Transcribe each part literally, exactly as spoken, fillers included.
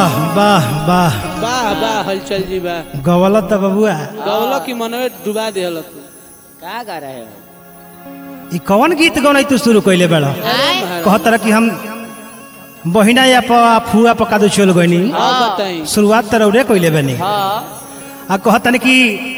वाह वाह वाह वाह वाह हलचल जी वाह गवला त बबुआ गौला की मनवे डुबा देहल तू का गा रहे हो ई कौन गीत गौनाई तू शुरू कइले बेड़ा कहत रह कि हम बहिना या प फुआ पका दो चल गइनी हां बताई शुरुआत त रौरे कइले बनी हां आ कहतन कि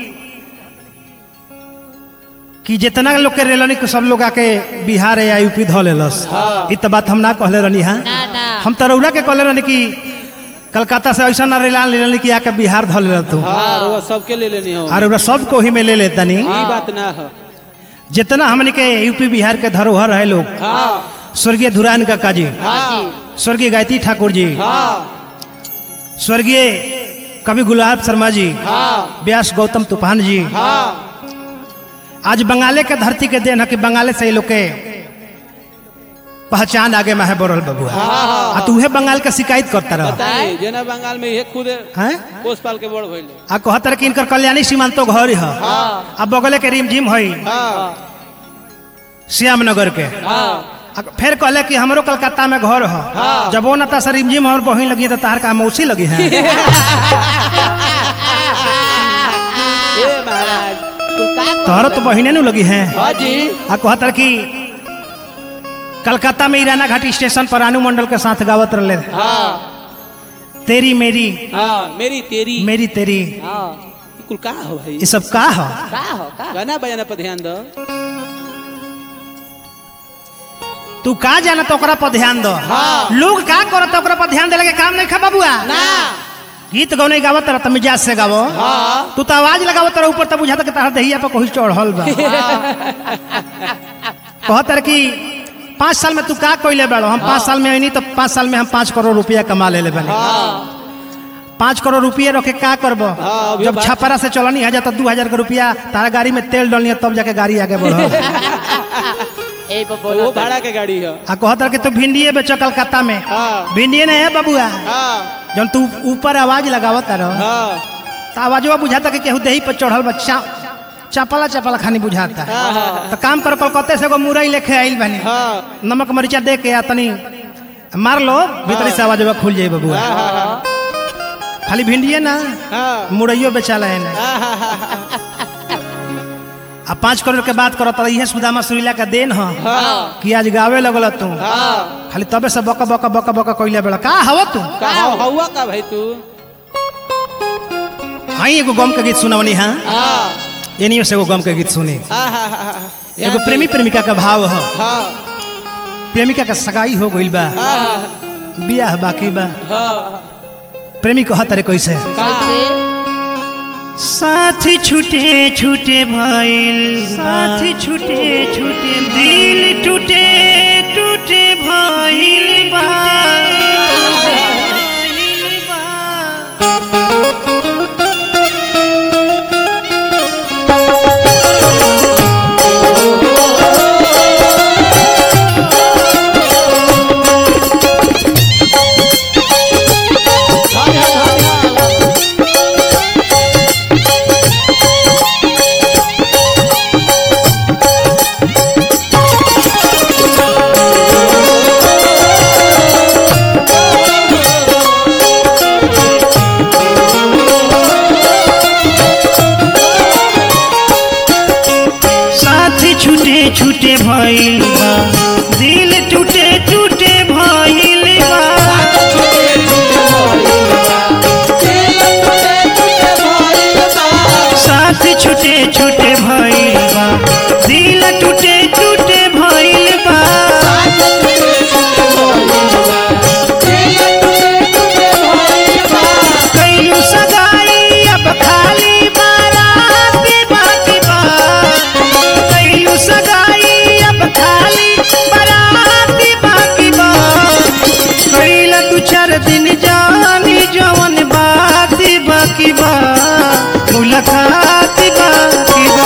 कि जितना लोग के रेलनी के सब लोग आके बिहार या यूपी ध लेलस ई त बात हम ना कहले रहनी हां ना ना हम त रौरा के कहले रहनी कि कलकत्ता से ऐसा ना रेलान लेलनी कि आके बिहार ध लेल तू हां रउआ सबके ले लेनी हो और सब को ही में ले लेतनी ई बात ना हो जितना हमने के यूपी बिहार के धरोहर है लोग हां स्वर्गीय धुरान काका जी हां स्वर्गीय गायत्री ठाकुर जी हां स्वर्गीय कवि गुलाब शर्मा जी हां व्यास गौतम तूफान जी हां आज बंगाले के धरती के देन है कि बंगाले से लोग के पहचान आगे में है बोरल बबुआ आ तू है बंगाल का शिकायत करता रहा बताई जेना बंगाल में ये खुद हैं कोसपाल के बड़ भइले आ कहतर कि इनकर कल्याणी सीमांतो घर है हां आ बगले के रिमझिम है हां श्यामनगर के हां आ फिर कहले कि हमरो कलकत्ता में घर है जब वो नता सर रिमझिम और बहिन लगी तो तार का मौसी लगी है ए महाराज तू का तोहर तो बहिने नु लगी है हां जी आ कहतर कि कलकत्ता में ईराना घाटी स्टेशन पर अनु मंडल के साथ गावत रहे हां तेरी मेरी हां मेरी तेरी मेरी तेरी हां ई कुल का हो भाई ये सब का है का हो का गाना बजाना पर ध्यान दो तू का जाना तो ओकरा पर ध्यान दो हाँ। लोग का करत ओकरा पर ध्यान देले के काम नहीं खा बबुआ ना गीत गौने गावत रह त मिजाज से गावो हां तू तो आवाज लगावत रह ऊपर त बुझाता कि तहर दहिया पर कोई चढ़ल बा कहत रह कि पाँच साल में तू का कइले बाड़ो हम पाँच साल में आईनी तो पाँच साल में हम पाँच करोड़ रुपया कमा लेले बानी पाँच करोड़ रुपये रखे का करबो हाँ, अभी जब बात- छपरा से चलनी है तो दू हजार के रुपया तारा गाड़ी में तेल डालनी है तब जाके गाड़ी आगे बढ़ ए बबो वो भाड़ा के गाड़ी है आ कहत रह कि तू भिंडिये बेचो कलकत्ता में हां भिंडिये नहीं है बबुआ हां जब तू ऊपर आवाज लगावत रहो हां तो आवाजवा बुझाता कि केहू देही पर चढ़ल बच्चा चपला चपला खानी बुझाता तो काम कर कलकत्ते से एगो मुरई लेके आइल बनी हां नमक मरीचा दे के आ तनी मार लो भीतरी से आवाजवा खुल जाई बबुआ खाली भिंडिये ना हां मुरैयो बेचाला है ना आ पाँच करोड़ के बात करत रही है सुदामा सुरीला का देन ह कि आज गावे लगल तू खाली तबे से बका बका बका बका कइले बेला का हवा तू का हवा का भाई तू हाई एगो गम के गीत सुनवनी हां हां एनियो से एगो गम के गीत सुनी हां एगो प्रेमी प्रेमिका का भाव ह हां प्रेमिका का सगाई हो गइल बा बियाह बाकी बा हां प्रेमी कहत रे कैसे कैसे साथी छूटे छूटे भइल साथी छूटे छूटे दिल टूटे टूटे भइल बा साथी छूटे छूटे भइल बा दिल टूटे टूटे भइल बा साथी छूटे छूटे भइल बा दिल टूटे टूटे भइल बा कइलू सगाई अब खाली बारात बाकी बा कइलू सगाई अब खाली बारात बाकी बा कइला दू चार दिन जानी जवन बात बाकी बा मुलाकात बाकी बा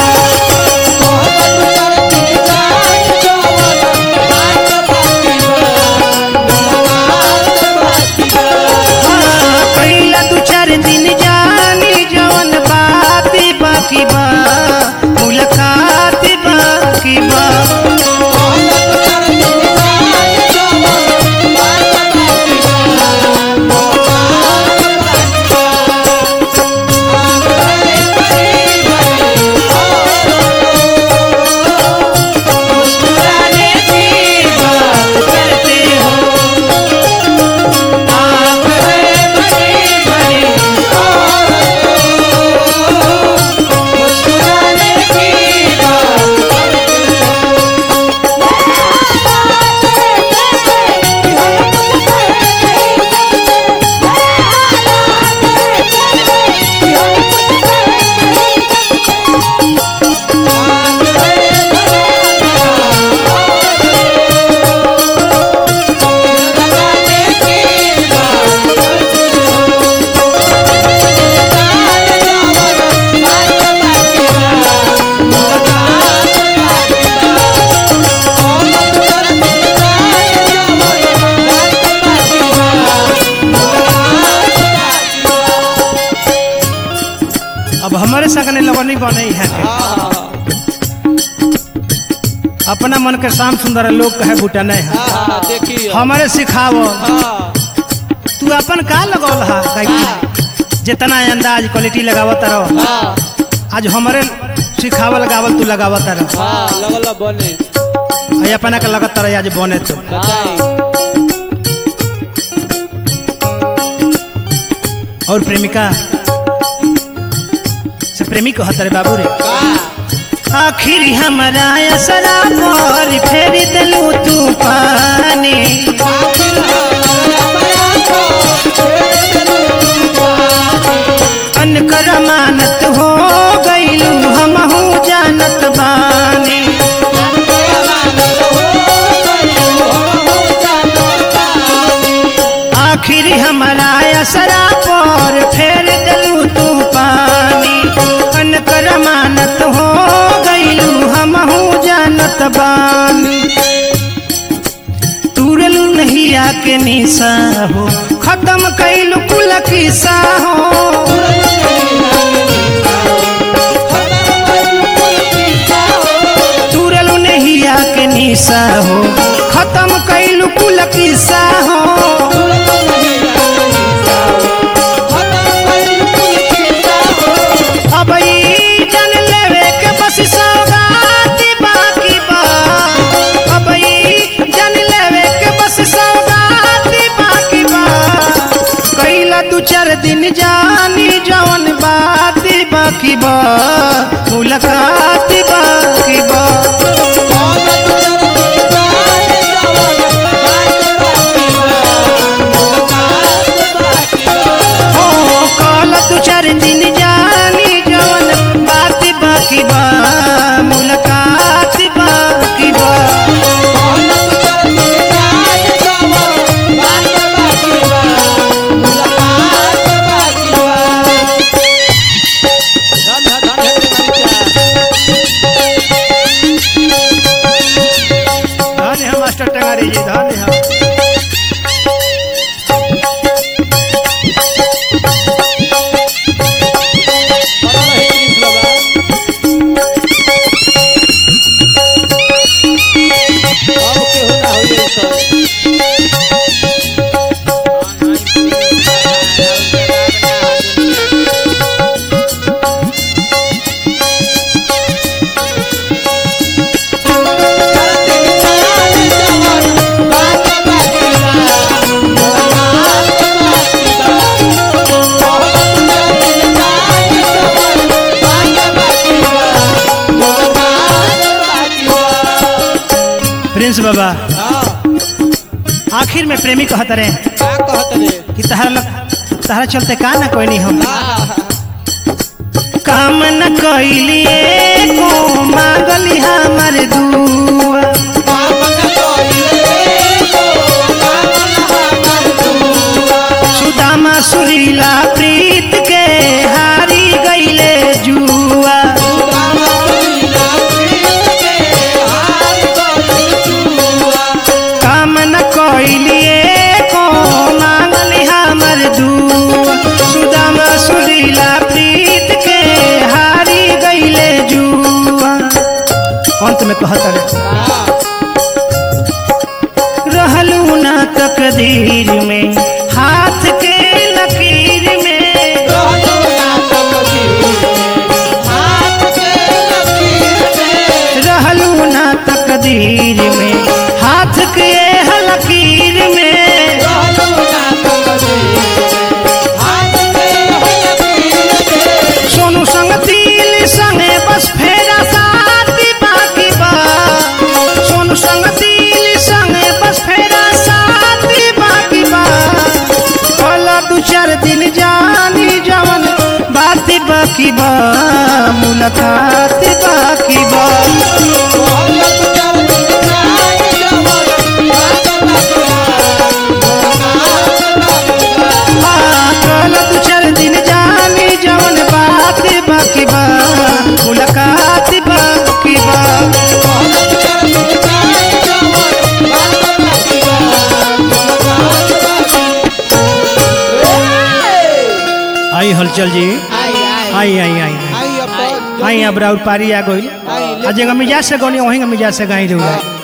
कइला दू चार दिन जानी जवन बात बाकी बा मुलाकात बाकी बा हां सगने लगनी बने है के। हाँ अपना मन के शाम सुंदर लोग कहे बूटा नहीं है। हाँ देखिए हमारे सिखाओ हाँ तू अपन का लगौल हा गायकी जितना अंदाज क्वालिटी लगावत रहो हाँ आज हमारे सिखावल गावल तू लगावत रहो हाँ लगल बने आई अपना के लगत रहे आज बने तो बताई और प्रेमिका से प्रेमी को हतरे बाबू रे आखिर हमारा असरा पर फेर दिलू तू पानी अनकर मानत हो गईलू हमहू जानत बानी आखिर हमारा असरा पर फेर दिलू तू पानी अनकर मानत हो गईलू हमहू जानत बानी तुरलू नहीं आके निशा हो खत्म कैलू कुल किस्सा हो तुरलू नहीं आके निशा हो खत्म कैलू कुल किस्सा हो अब ई जान लेवे के बस सौगात बाकी बा अब ई जान लेवे के बस सौगात बाकी बा कैला दू चार दिन जानी जवन बात बाकी बा मुलाकात बाकी बा हो कैला दू चार दिन जानी जवन बात बाकी बा मुलाकात बाकी बा धन धन धन्य है मास्टर टंगारी जी धन्य है प्रिंस बाबा आखिर में प्रेमी कहत रहे का कहत रे कि तहरा लग तहरा चलते का ना कोई नहीं हम काम न कैलिए को मांगली हमर दुआ सुदामा सुरीला प्रीत के हारी गईले जुआ काम न कैलिए को मांगली हमर दुआ सुदामा सुरीला प्रीत के हारी गईले जुआ अंत में कहता है रहलू ना तकदीर में हाथ के लकीर में रहलू ना तकदीर में हाथ के लकीर में सोनू संग तिल संगे बस फेरा साथी बाकी बा सोनू संग तिल संगे बस फेरा साथी बाकी बा कला दू चार दिन जानी जवन बात बाकी बा मुलाकात बाकी बा हाँ, कला दू चार दिन जानी जवन बात बाकी बा मुलाकात बाकी बा आई हलचल जी आई आई आई आई आई आई अब आई अब राउर पारी आ गई आई, आज मिजाज से गनी वहीं मिजाज से गाई रहुआ